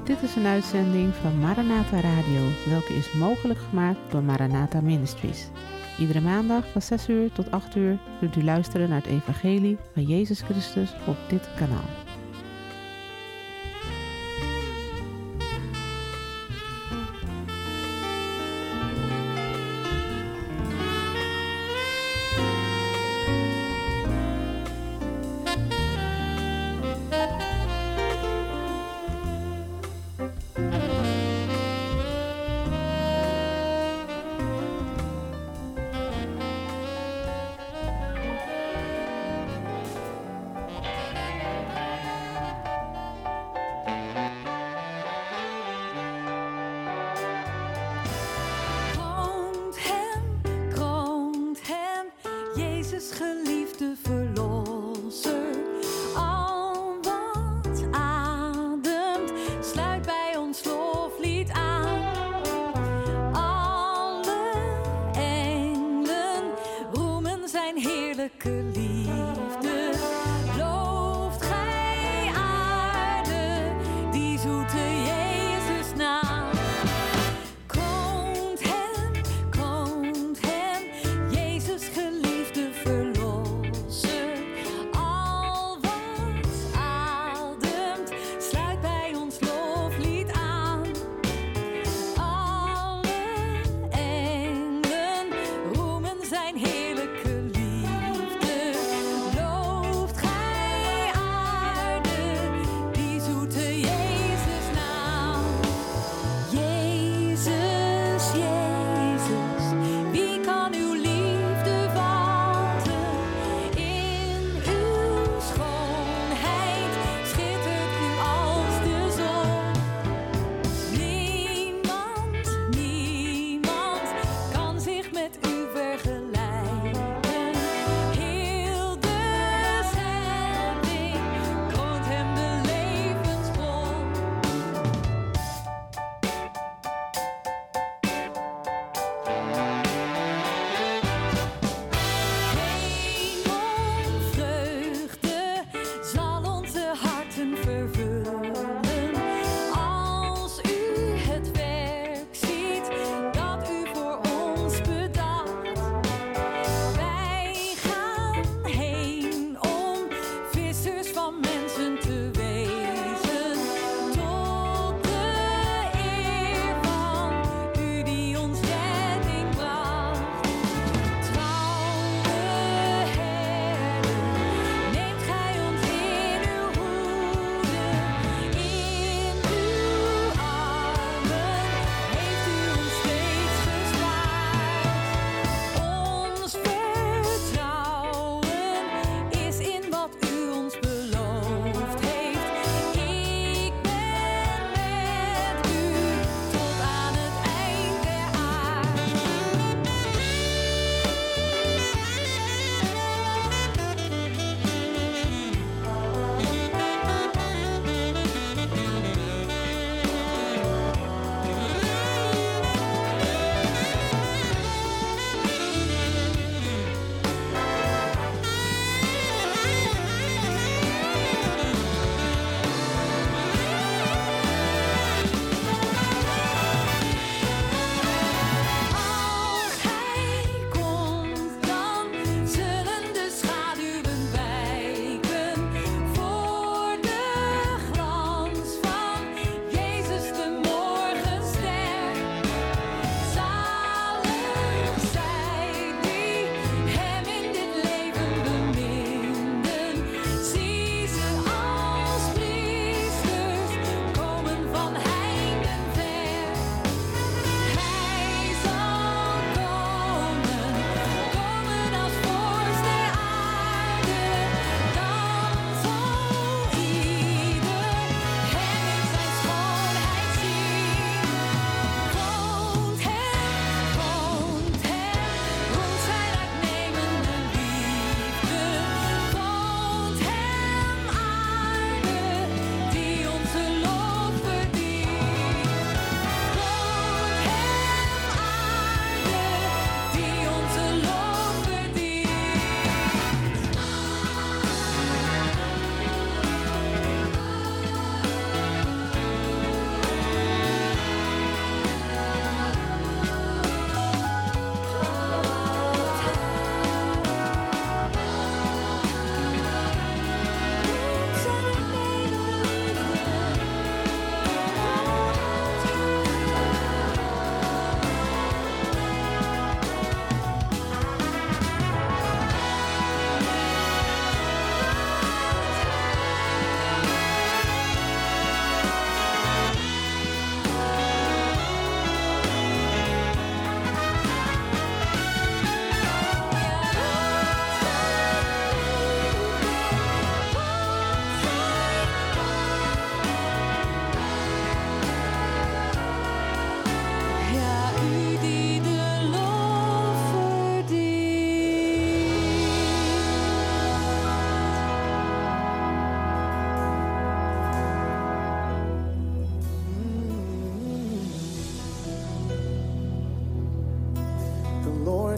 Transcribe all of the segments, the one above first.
Dit is een uitzending van Maranatha Radio, welke is mogelijk gemaakt door Maranatha Ministries. Iedere maandag van 6 uur tot 8 uur kunt u luisteren naar het evangelie van Jezus Christus op dit kanaal.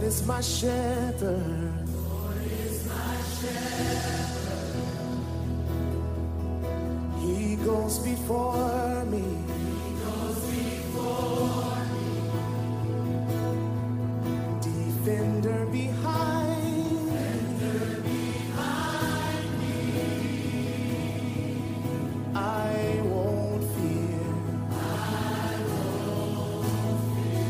Lord is my shepherd. Lord is my shepherd. He goes before me. He goes before me. Defender behind. Defender behind me. I won't fear. I won't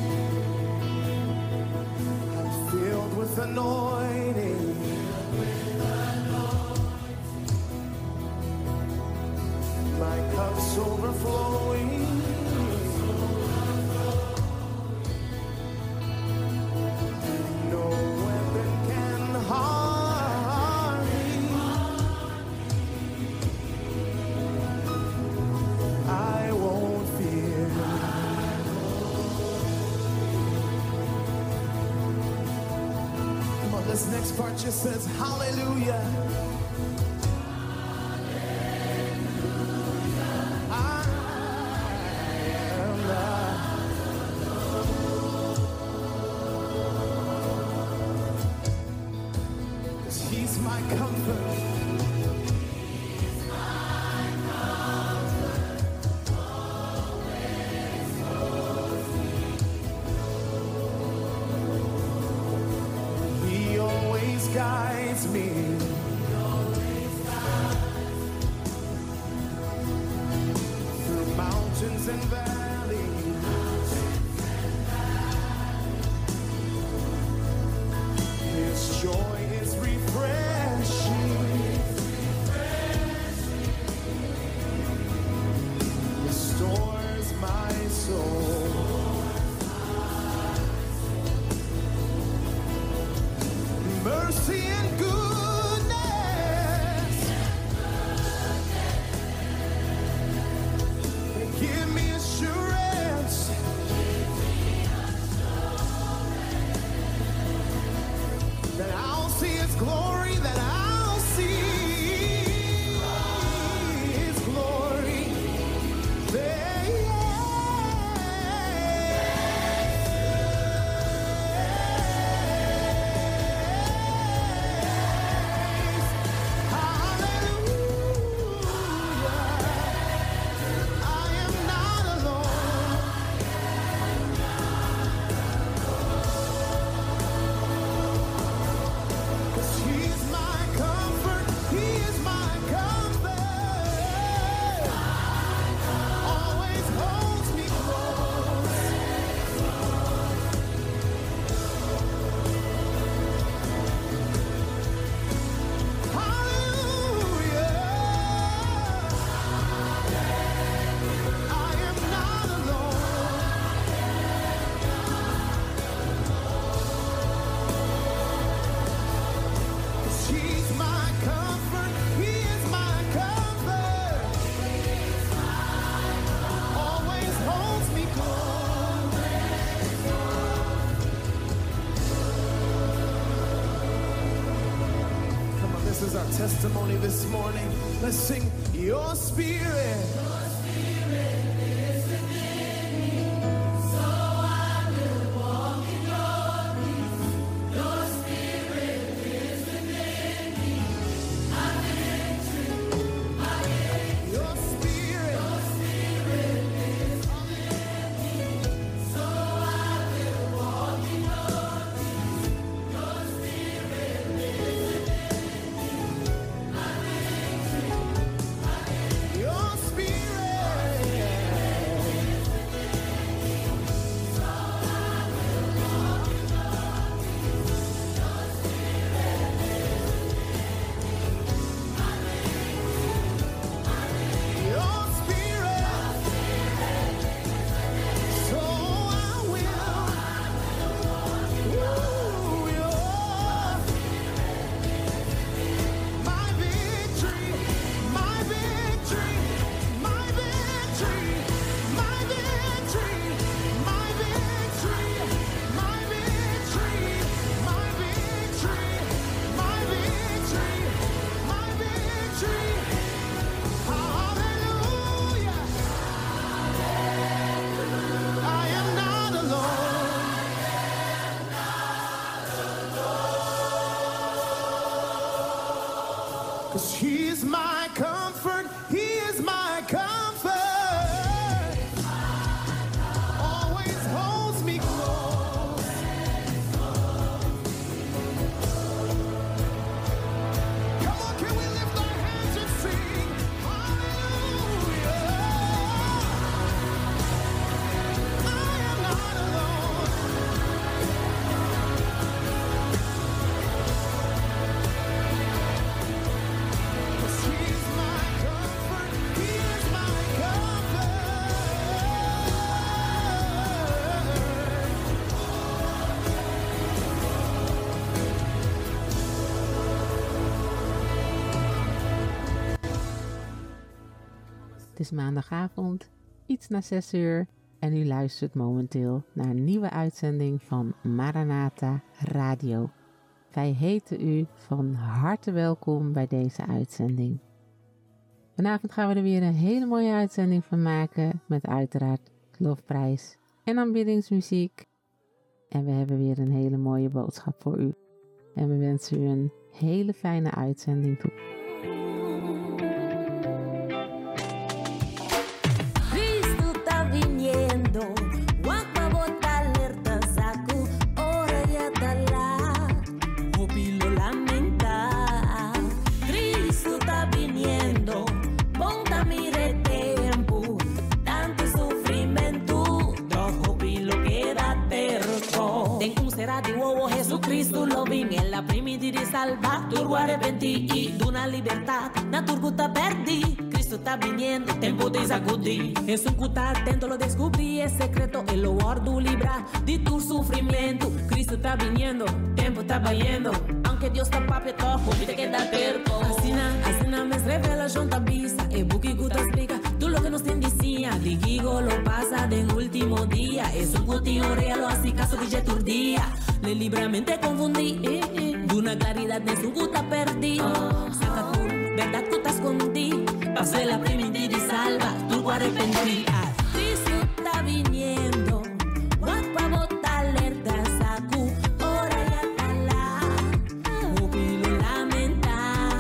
fear. I'm filled with anointing. My cup's overflowing. No weapon can harm me. I won't fear. Come on, this next part just says hallelujah. He's my comfort. He's my comfort. Always holds me. He always guides me. He always guides Through mountains and valleys. His joy is refreshing. Restores my soul. Mercy and goodness. They give me assurance. That I'll see His glory, that I'll see His glory. Hallelujah. I am not alone. Cause He's my comfort, He is my comfort. Always holds me close. Hallelujah. I am not alone. Cause He's my comfort, He is my comfort. Always holds me close. Come on, this is our testimony this morning. Let's sing Your Spirit. Your spirit is within me, so I will walk in your peace. Your spirit is within me, my victory, my victory. Your Spirit. Your spirit is within me, so I will walk in your peace. Your spirit is within me, my victory, my victory. Your Spirit. 'cause he is my comfort, he is my comfort. Always holds me close. Come on, can we lift our hands and sing hallelujah? I am not alone. 'Cause he is my comfort, he is my comfort. Het is maandagavond, iets na 6 uur en u luistert momenteel naar een nieuwe uitzending van Maranatha Radio. Wij heten u van harte welkom bij deze uitzending. Vanavond gaan we er weer een hele mooie uitzending van maken met uiteraard lofprijs en aanbiddingsmuziek. En we hebben weer een hele mooie boodschap voor u. En we wensen u een hele fijne uitzending toe. Cristo está viniendo, guapa bota alerta, saco, ora ya está la, opilo lamenta. Cristo está viniendo, ponta mire tempo, tanto sufrimento, troco opilo queda terco. Ten un será di uovo, Jesucristo lo vine, en la primiti di salva, turbo arrepentì, d'una libertà, na turbuta perdi. Cristo está viniendo, tempo de sacudir. Es un cuta atento, lo descubrí, es secreto, el lo guardo libra de tu sufrimiento. Cristo está viniendo, tempo está vayendo. Aunque Dios está papi toco, te queda terco. Asina me revelación tabisa, e buki guta explica, tú lo que nos decía, digo lo pasa de último día. Es un cutío real, así caso que ya turdía. Le libramente confundí, de una claridad de su guta perdí. Saca tu verdad, tú te escondí. Pasé la primitiva y salva, tu arrepentí. Cristo está viniendo, guapa bota alerta, sacu, ora ya está la, opilo lamenta.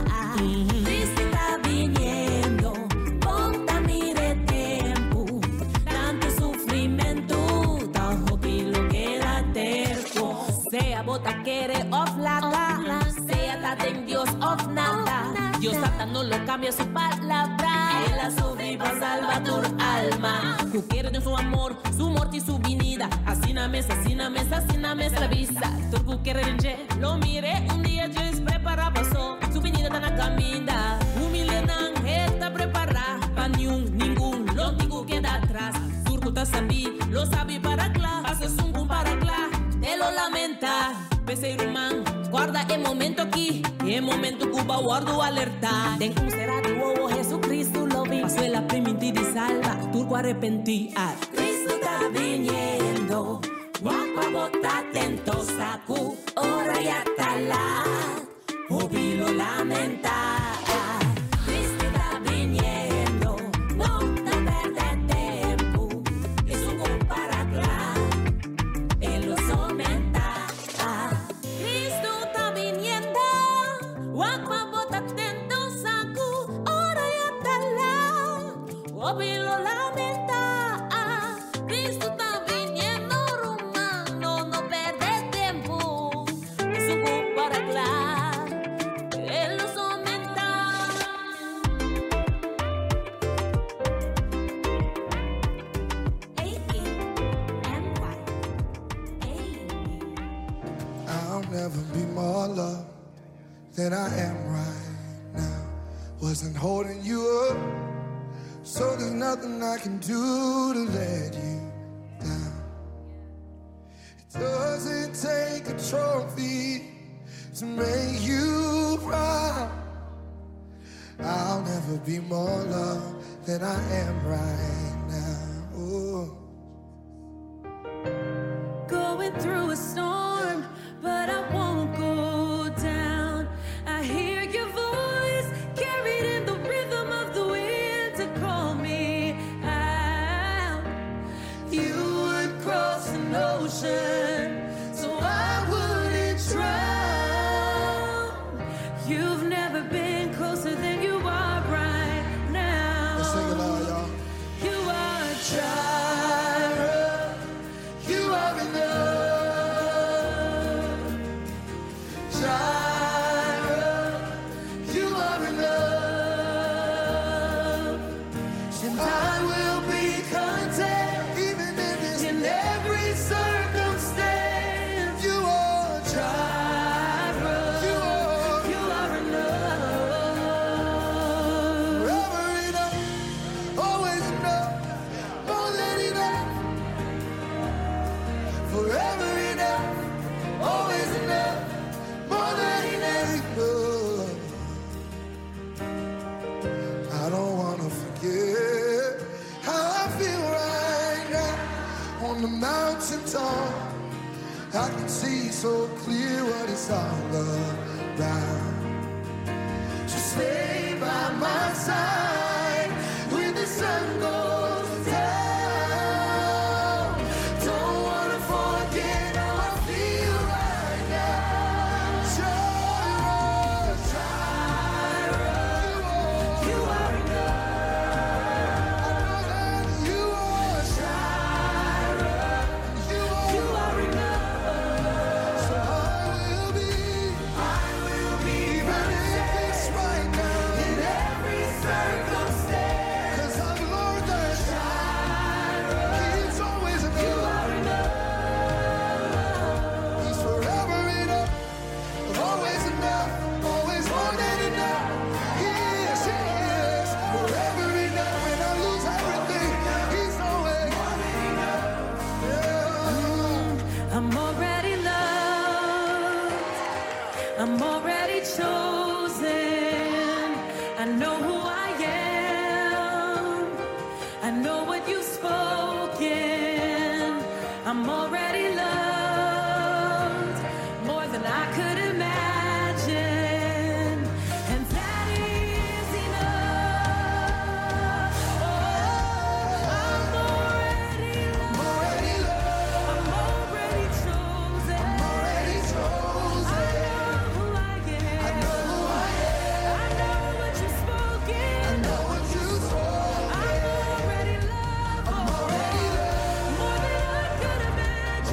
Cristo está viniendo, ponta mire tempo, tanto sufrimiento, tan opilo queda terco. Sea bota quiere of laga, sea dada en Dios of nada. Dios hasta no lo cambia su palabra. Él a su vida salva tu alma. Tú quieres de su amor, su muerte y su venida. Asina mesa la vista. Tú quieres lo mire un día Dios prepara pasó. Su venida está na caminda. Humilidad está preparada. Pa ningún, lo digo queda atrás. Turco está sabí, lo sabe para acá. Haces un para acá, te lo lamenta. Pese humano, guarda el momento aquí. Y el momento Cuba guardo alerta. Ten un será de huevo, Jesucristo lo vi. Pasó la primitiva y salva, turco arrepentí. Cristo está viniendo, guapa bota atento, sacu, ora ya está la, opilo lamenta. Cristo está viniendo, no te perder tiempo. Es un para acá, él los aumenta. Cristo está viniendo, guapa bota atento, sacu, ora ya está la, opilo lamenta. Cristo está viniendo, romano, no perdes tiempo. Es un para acá, él los aumenta. I'll never be more loved than I am right now. Wasn't holding you up, so there's nothing I can do to let you down. It doesn't take a trophy to make you proud. I'll never be more loved than I am right now. Ooh. Going through a storm, but I won't go down. I hear your voice carried in the rhythm of the wind to call me out. You would cross an ocean so I wouldn't drown. You've never been closer on the mountaintop. I can see so clear what it's all about. So stay by my side when the sun goes down. Don't wanna forget how I feel right now. Jireh, Jireh, you are enough. I know that you are Jireh, you are enough. So I will be even if it's right now, in every circumstance. 'Cause I've learned that He's always enough. You are enough. He's forever enough, always enough, always more than enough. He is forever enough. When I lose everything, He's always more than enough. Yeah. I'm already loved. I'm already chosen. I know who I am. I know what you've spoken. I'm already loved more than I could imagine. And that is enough. Oh, I'm already loved. I'm already chosen. I know who I am. I know what you've spoken. I'm already loved. More than I could imagine.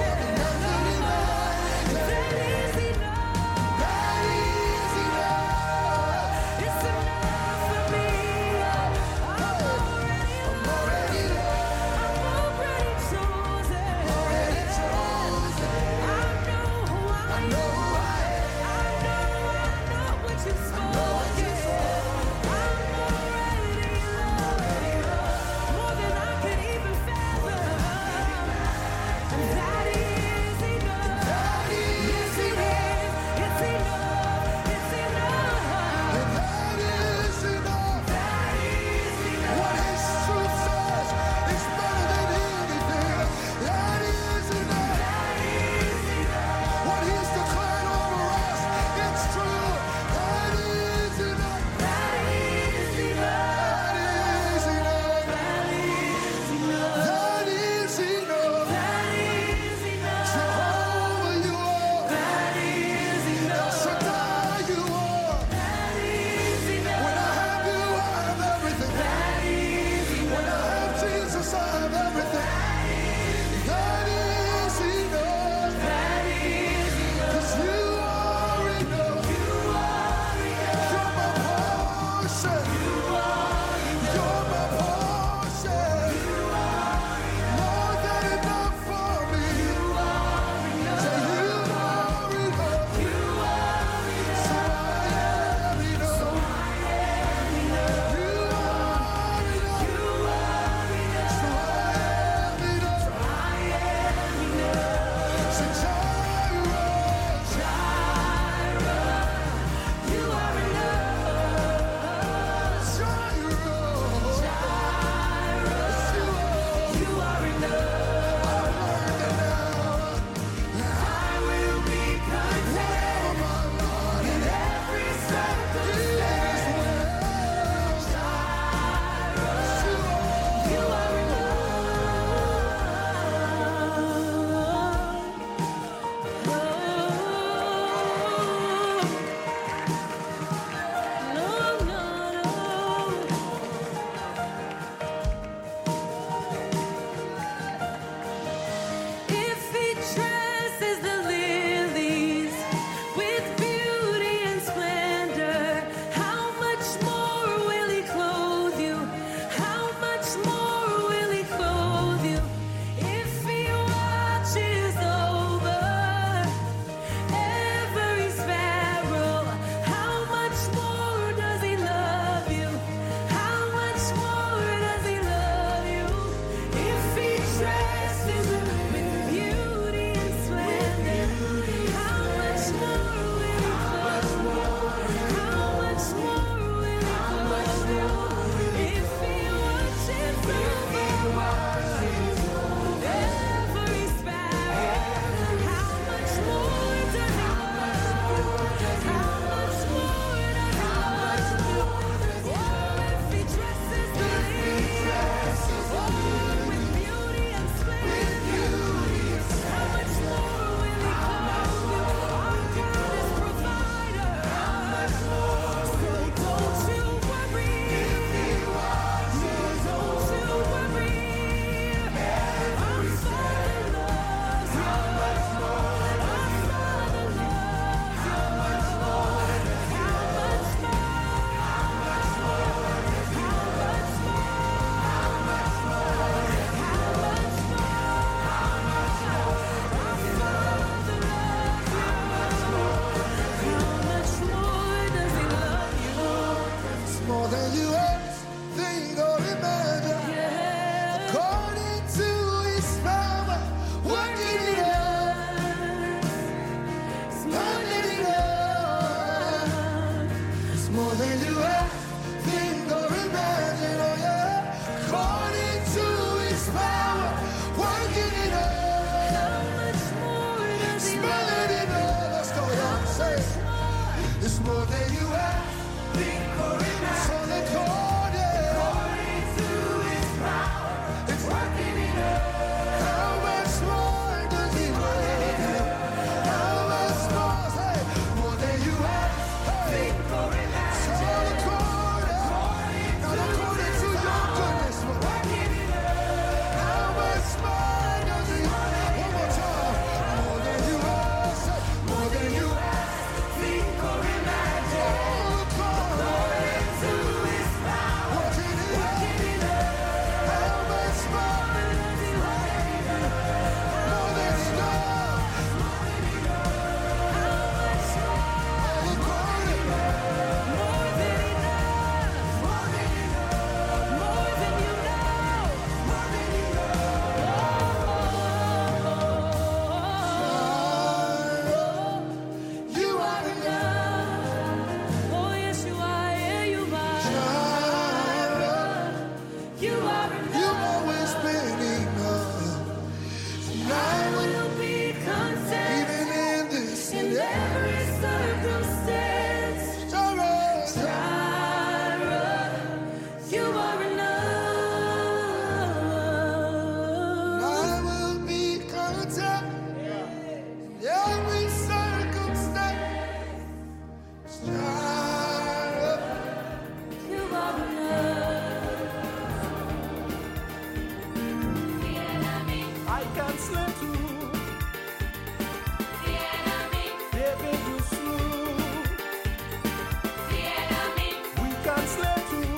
can slay too. The enemy, David you slew. the enemy, We can slay too.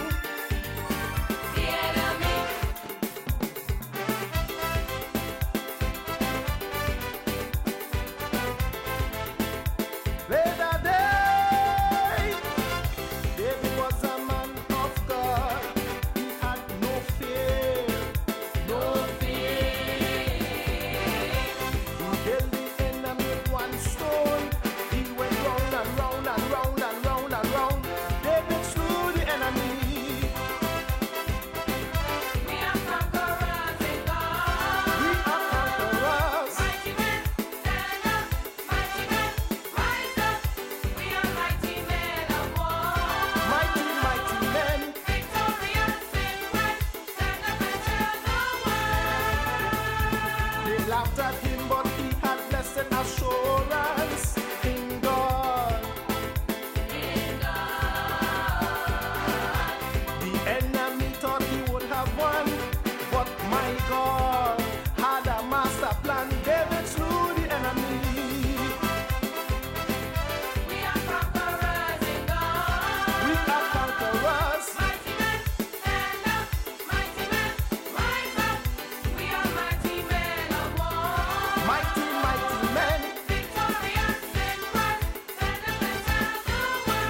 the enemy. Later day, David was a man of God. He had no fear, no fear. He killed the enemy with one stone. He went round and round and round and round and round. David slew the enemy. We are conquerors in God. We are conquerors. Mighty men, stand up. Mighty men, rise up. We are mighty men of war. Mighty, mighty men. Victorious in Christ. Stand up and tell the world. They laughed at him, but he had blessed assurance in God. In God. The enemy thought he would have won, but my God had a master plan. David slew the enemy. We are conquerors in God. We are conquerors. Mighty men, stand up. Mighty men, rise up. We are mighty men of war. Mighty, mighty men. Victorious in Christ. Stand up and tell the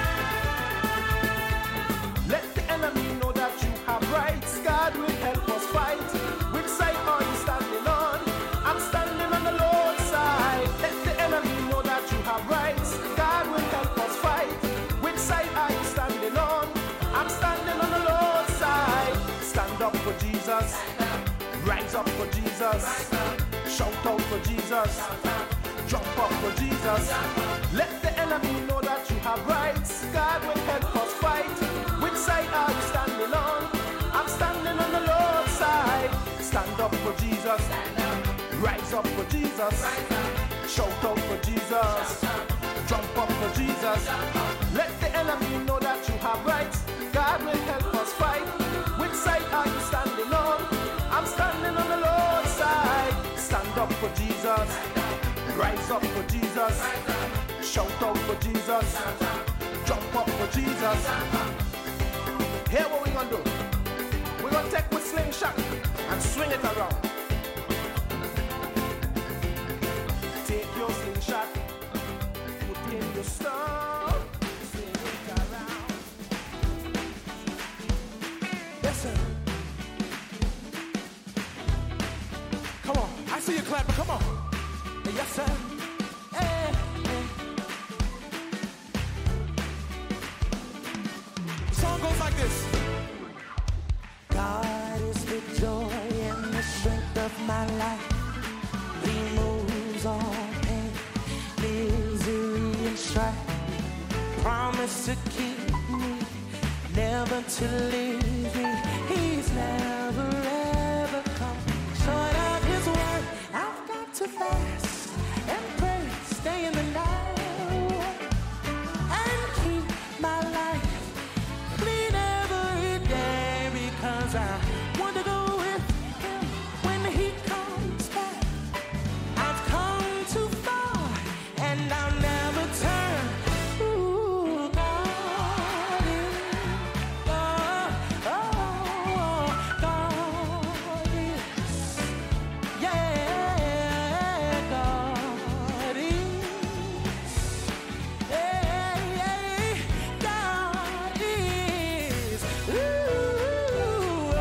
world. Let the enemy know that you have rights. God will help us fight. Which side are you standing on? I'm standing on the Lord's side. Let the enemy know that you have rights. God will help us fight. Which side are you standing on? I'm standing on the Lord's side. Stand up for Jesus. Rise up for Jesus. Shout out for Jesus. Jump up for Jesus. Let the enemy know that you have rights. God will help us fight. Which side are you standing on? I'm standing on the Lord's side. Stand up for Jesus. Rise up for Jesus. Shout out for Jesus. Jump up for Jesus. Let the enemy know that you have rights. God will help us fight. Which side are you standing on? I'm standing on the Lord's side. Stand up for Jesus. Rise up for Jesus. Shout out for Jesus. Jump up for Jesus. Here what we gonna do? We're gonna take with slingshot and swing it around. Take your slingshot, put in your stuff, swing it around. Yes, sir. Come on, I see you clapping. Come on. Yes, sir. Hey, hey. Song goes like this. God is the joy and the strength of my life. He moves all pain, misery, and strife. Promise to keep me, never to leave me. He's never ever come short of his word. I've got to fast and pray, stay in the night, and keep my life clean every day, because I want to go with him when he comes back. I've come too far and I'll never turn. Ooh, God is, God is, yeah, God is, God is, ooh,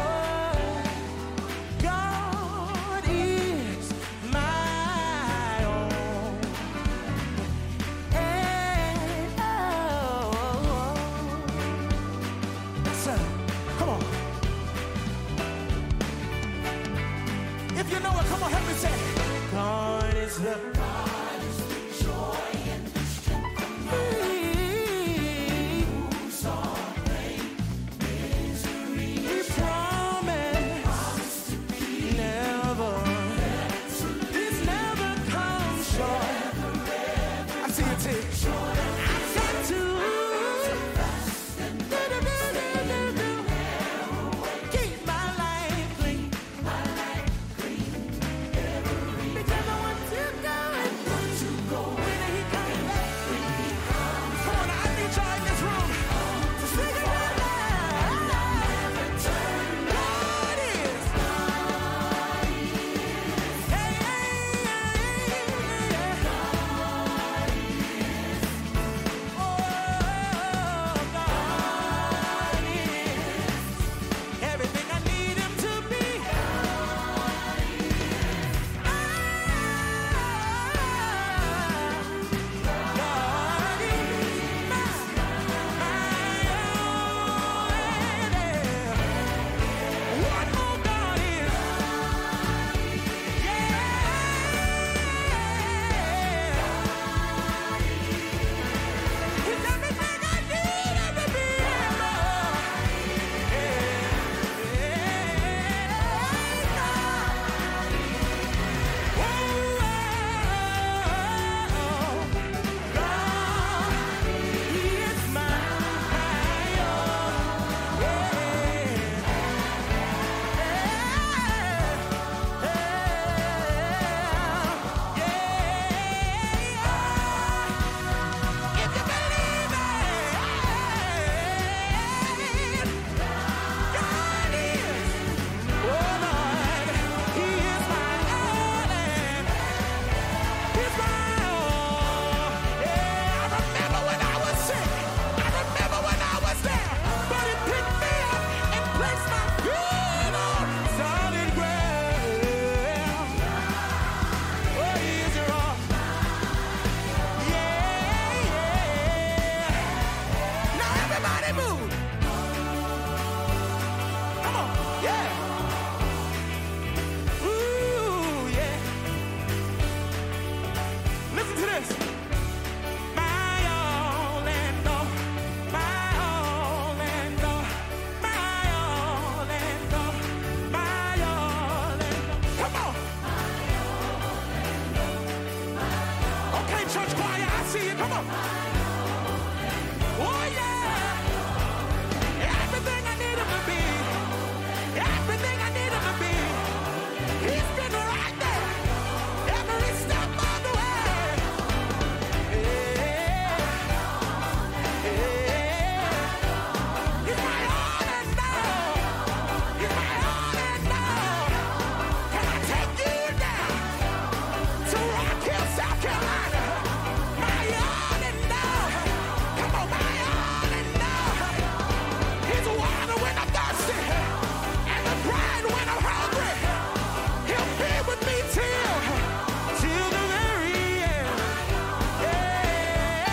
God is my own. Sir, come on. If you know it, come on, help me say. God is the Joy and the strength of my He's misery. He promised never. He's never come short. I see you take. I've got to keep my life clean. Come on. Oh, yeah. Everything I need him to be. Everything I need him to be. He's been right there. Every step of the way. Yeah. Yeah. He's my all and all. He's my all and all. Can I take you down to Rock Hill, South Carolina? My all and all. Come on, my all and all. He's water when I'm thirsty and the bread when I'm hungry. He'll be with me till the very end. Yeah.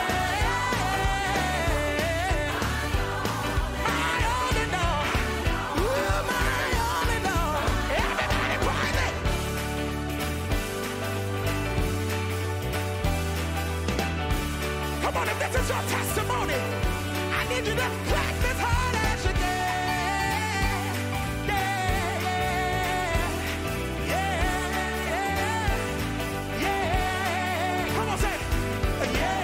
My all and all. Ooh, my all and all. Everybody praise it. Come on, if this is your testimony, I need you to clap as hard as you can. Yeah, yeah, yeah, yeah. Come on, say it. Yeah,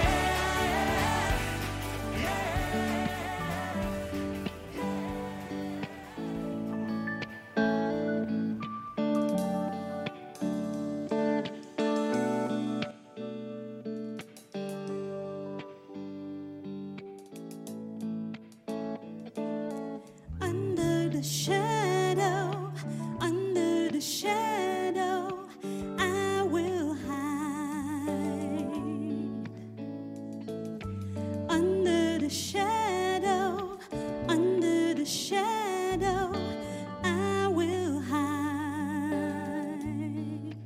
Under the shadow, I will hide. Under the shadow, I will hide.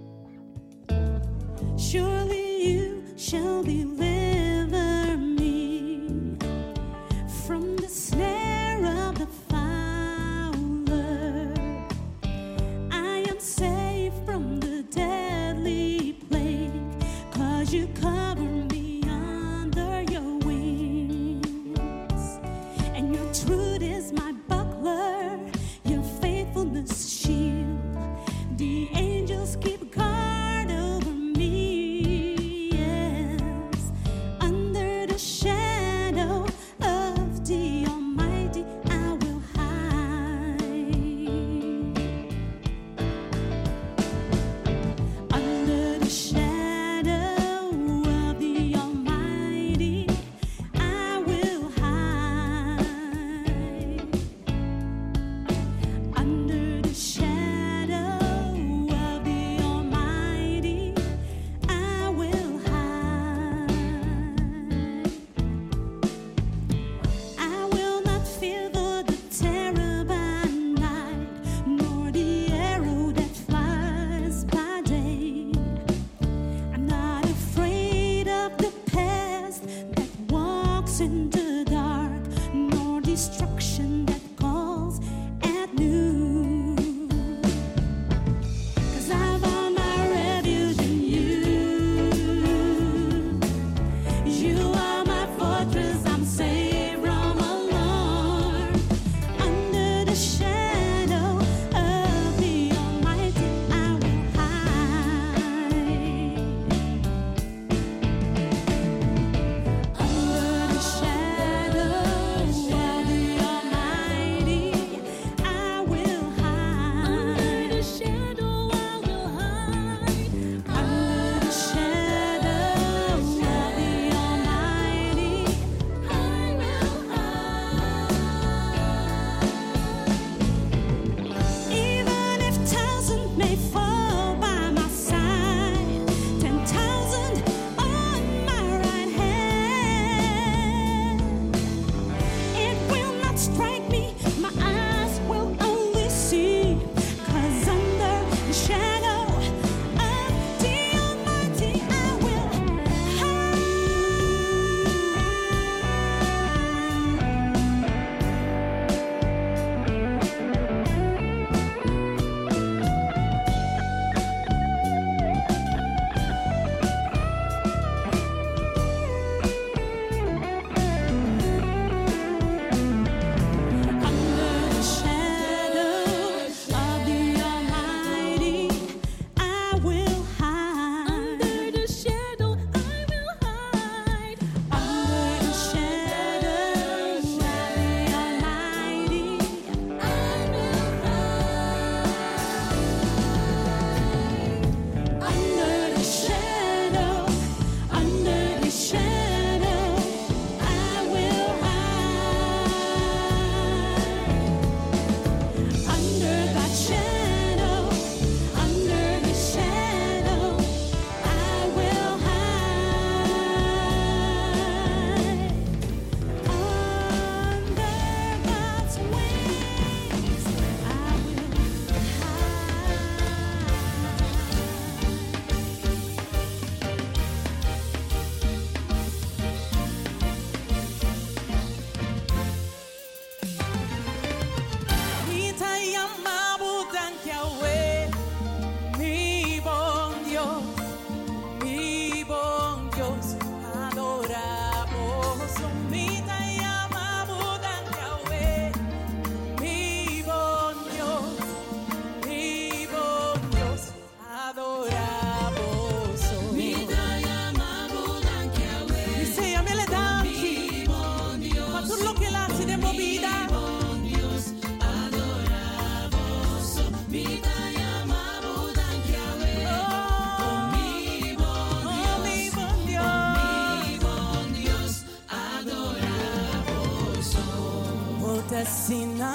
Surely you shall deliver me from the snare of the fowler. I am safe from the deadly plague, 'cause you cover me under your wings. And your truth is my buckler, your faithfulness shield. The angels keep guard over me, yes. Under the shadow of the Almighty, I will hide. Under the shadow of the Almighty, I will hide. Under the shadow of the Almighty,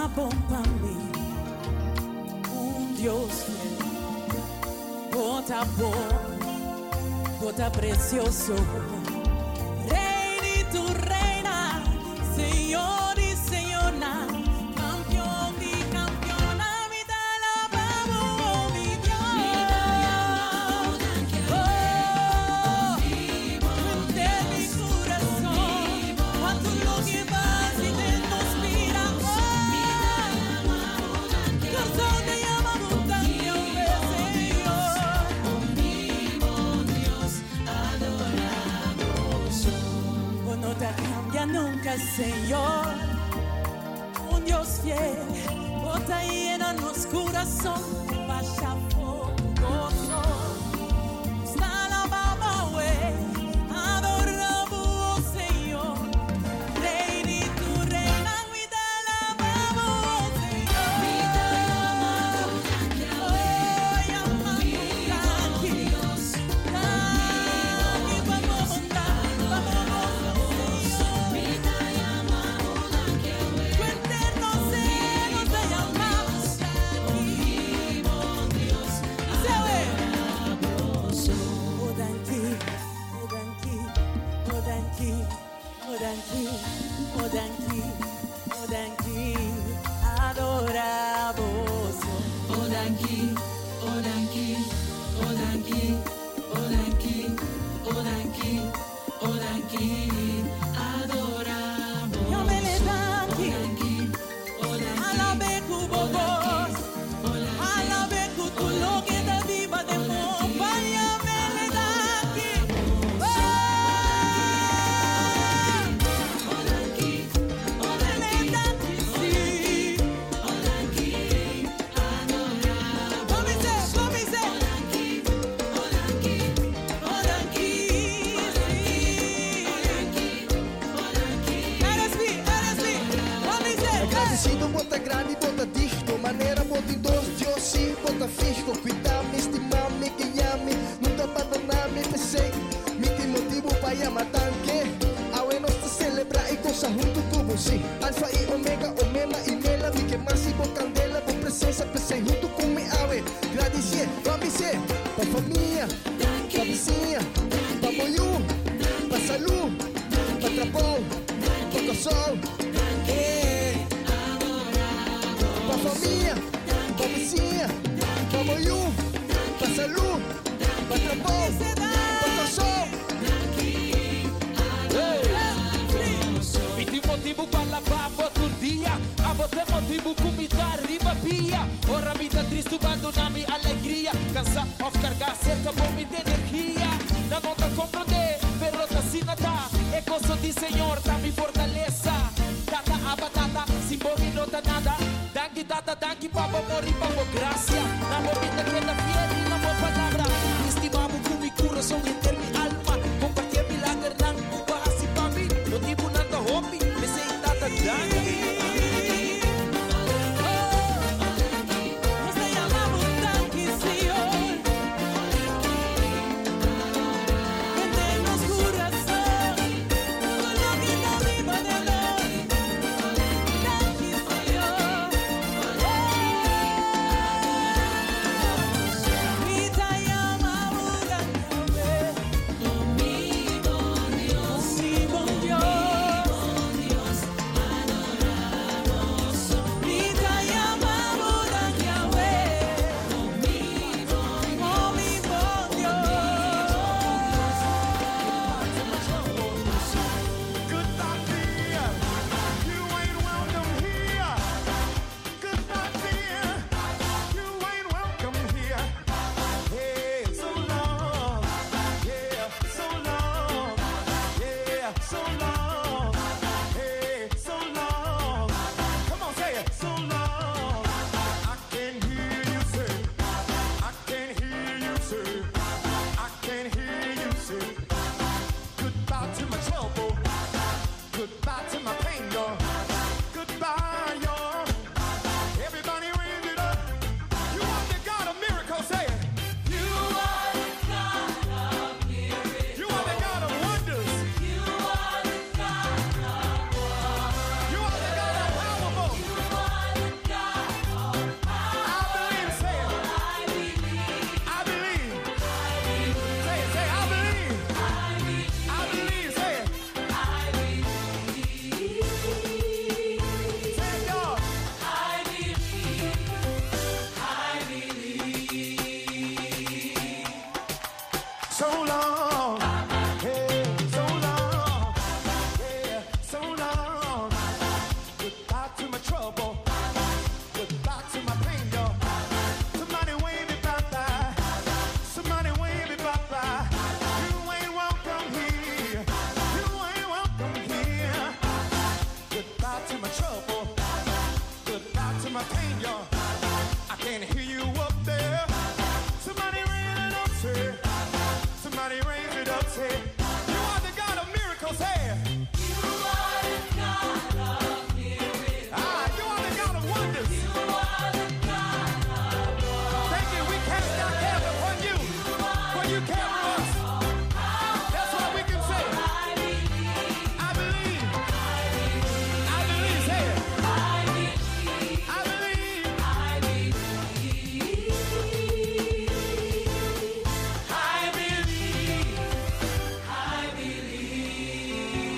bom para mí, Dios fiel, bota bom, bota precioso, Rey y tu reina, Señor y Señora, campeón y campeona, mi te alabamos, mi Dios. De mi corazón, cuando lo llevas y te nos mira, corazón te llama montaña, no te cambia nunca, Señor. Un Dios fiel, bota llena nos corazón, vaya fogoso. Está la baba, adoramos, Señor. Rey y tu reina, mi te alabamos, Señor. Mi te amamos, Dios. Agradecido, bota grande, bota disto. Maneira, bota em dois, Deus sim, bota fijo. Cuidar-me, estimar-me, guiar-me. Nunca abandonar-me, pensei. Me tem motivo para llamar tanque. Aue nós te celebrar e gozar junto com você. Alfa e Omega, Omena e Mela. Me queimar se vou candela, com presença, pensei junto com me aue. Agradecer, vamos ser, pra família, pra vizinha, pra moiú, pra saúde, pra trabalho, pra casal. Pra família, pra vizinha, pra moiú, pra saúde, pra trabalho, pra casal. Mi ti motivo para lavar por dia, a você motivo comida arriba pia. Ora mi da triste abandonami alegria, cansa of cargar ser say, you are the God of miracles, hey. You are the God of miracles. Ah, you are the God of wonders. You are the God of wonders. Thank you, we cast our cares upon you, for you care for us. That's what we can say. I believe. I believe. I believe, say it. I believe. I believe. I believe. I believe. I believe.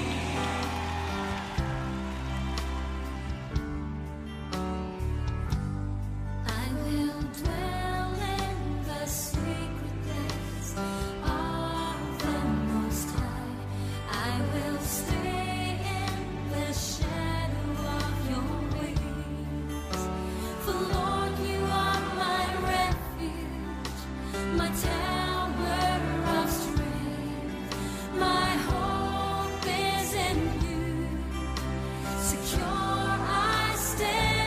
I will dwell in the secret place of the Most High. I will stay in the shadow of your wings. For Lord, you are my refuge, my tower of strength. My hope is in you. Secure I stand.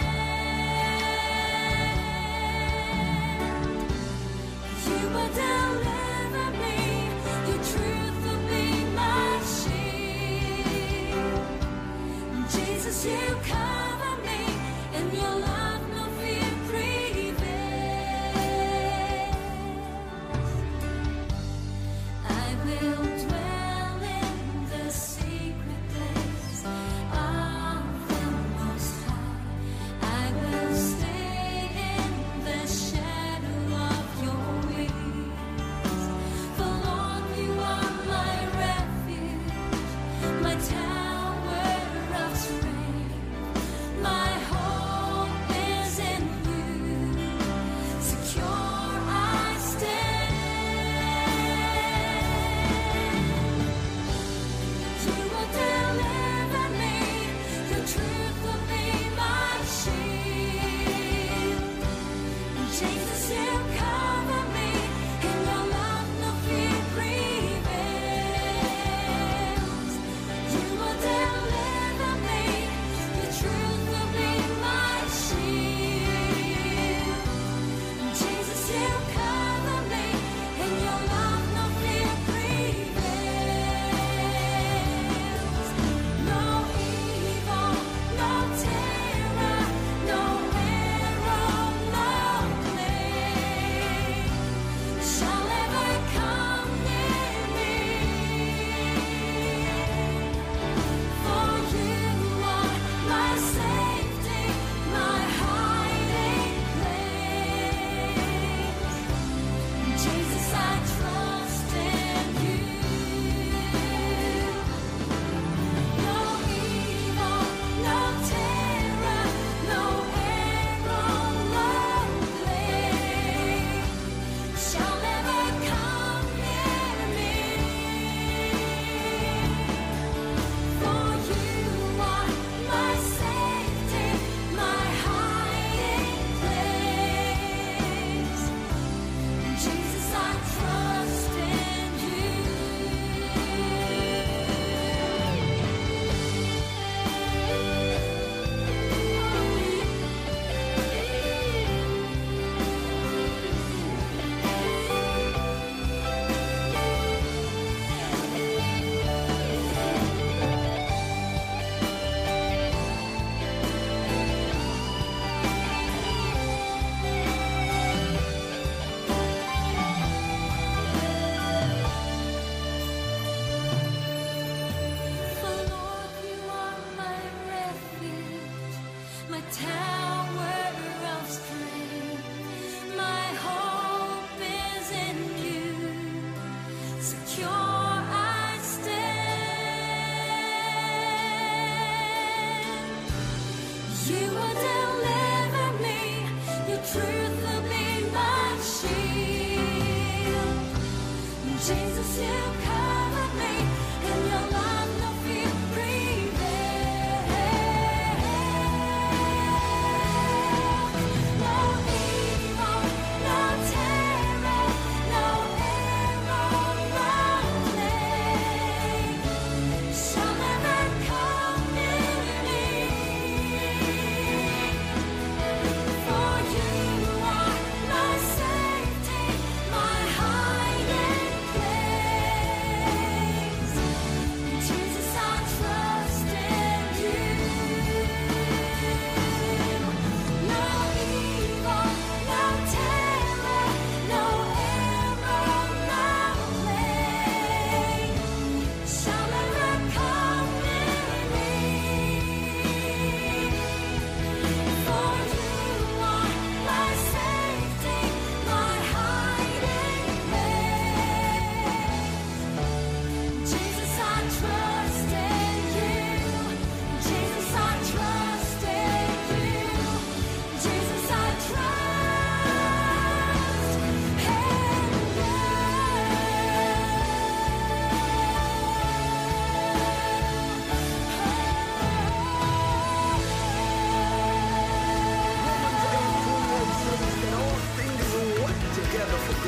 You will deliver me. Your truth will be my shield. Jesus, you cover me, and your love no fear prevails.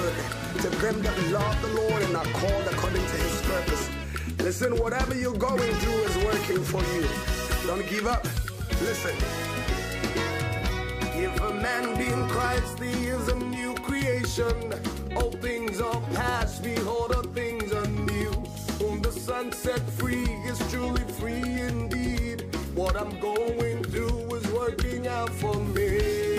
good to them that love the Lord and are called according to his purpose. Listen, whatever you're going through is working for you. Don't give up. Listen. If a man be in Christ, he is a new creation. All things are past, behold, all things are new. Whom the Son set free is truly free indeed. What I'm going through is working out for me.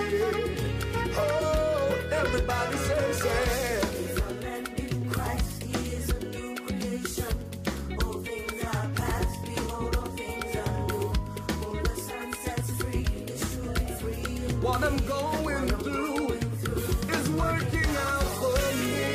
Oh, everybody say, If a man be in Christ, he is a new creation. All things are past, behold, all things are new. Whom the Son sets free is truly free. what I'm going through is working out for me.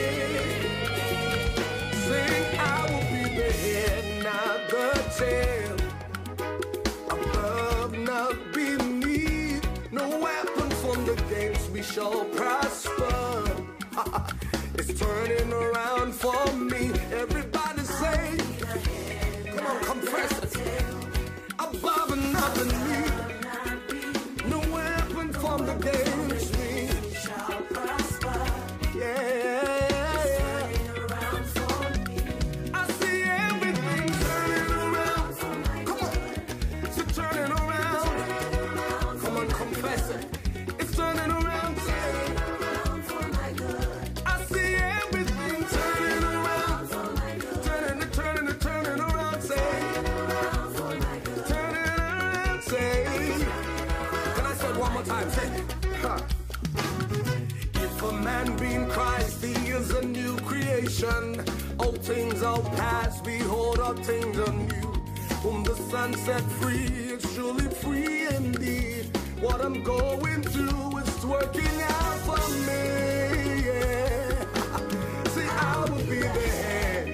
Sing, I will be the head, not the tail. Above, not beneath. No weapon formed against me shall prosper. It's turning around for me. Everybody say, come on, compress it. Above and not beneath. No weapon formed against me Shall prosper. yeah. Around for me. I see everything turning around. Come on, it's turning around. Come on, confess it. It's turning around. Around for my good. I see everything turning around. Turning around. Say, Around for my good. turning around. Say, can I say it one more time? Say, huh. If a man be in Christ, he is a new creation. All things are past, behold, all things are new. Whom the Son set free is truly free indeed. What I'm going through is working out for me. Yeah. See, I will be the head,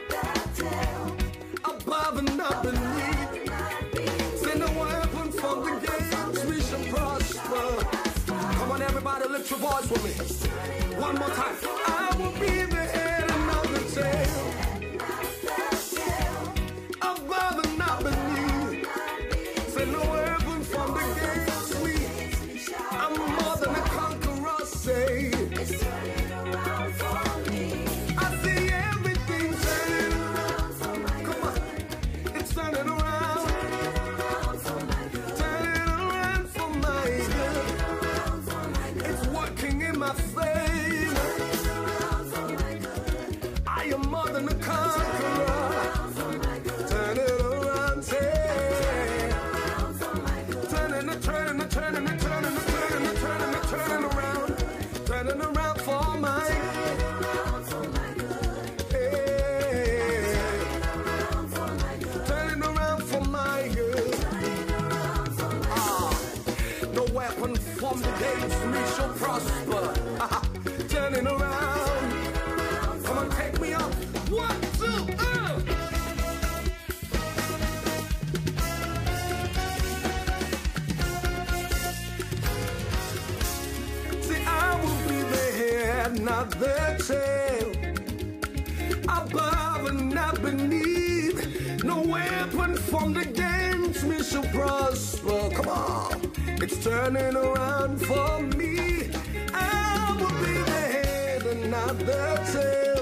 above and not beneath. Say no weapon from the gates we shall prosper. Come on, everybody, lift your voice with me. One more time. I will be the head and not the tail. Above and not beneath. Say no weapon from the gates we. I'm more than a conqueror. Say. I see everything turning around. Come on, it's turning around. Turning around for my good. It's working in my favor. I am more than a conqueror. Turn it around, say. Turning around. Turning around for my turning around for my good. No weapon formed against me shall prosper. Turning around. Come on, take me up. 1, 2, See, I will be the head, not the tail. Above and not beneath. No weapon formed against me shall prosper. Come on, it's turning around for me. I will be the head and not the tail.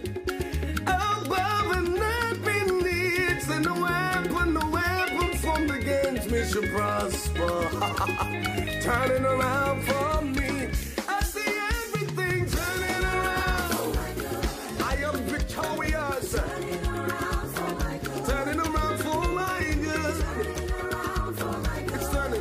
Above and not beneath. Say no weapon formed against me shall prosper. Turning around for me. I see everything turning around. I am victorious. Turning around for my good. It's turning.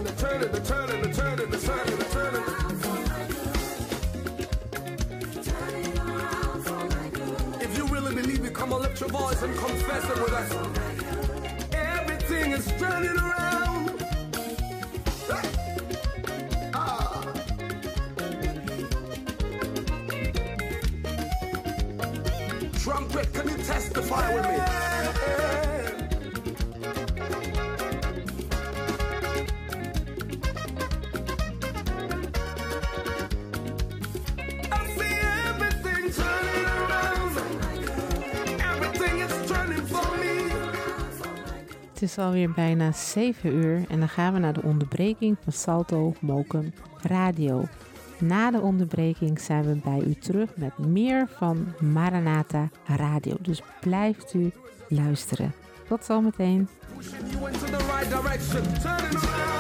If you really believe it, come on, lift your voice and confess it with us. Everything is turning around. Hey. Trumpet, can you testify with me? I see everything turning around. Everything is turning for me. Het is alweer bijna 7 uur en dan gaan we naar de onderbreking van Salto Mokum Radio. Na de onderbreking zijn we bij u terug met meer van Maranatha Radio. Dus blijft u luisteren. Tot zometeen. You into the right direction. Turn it around.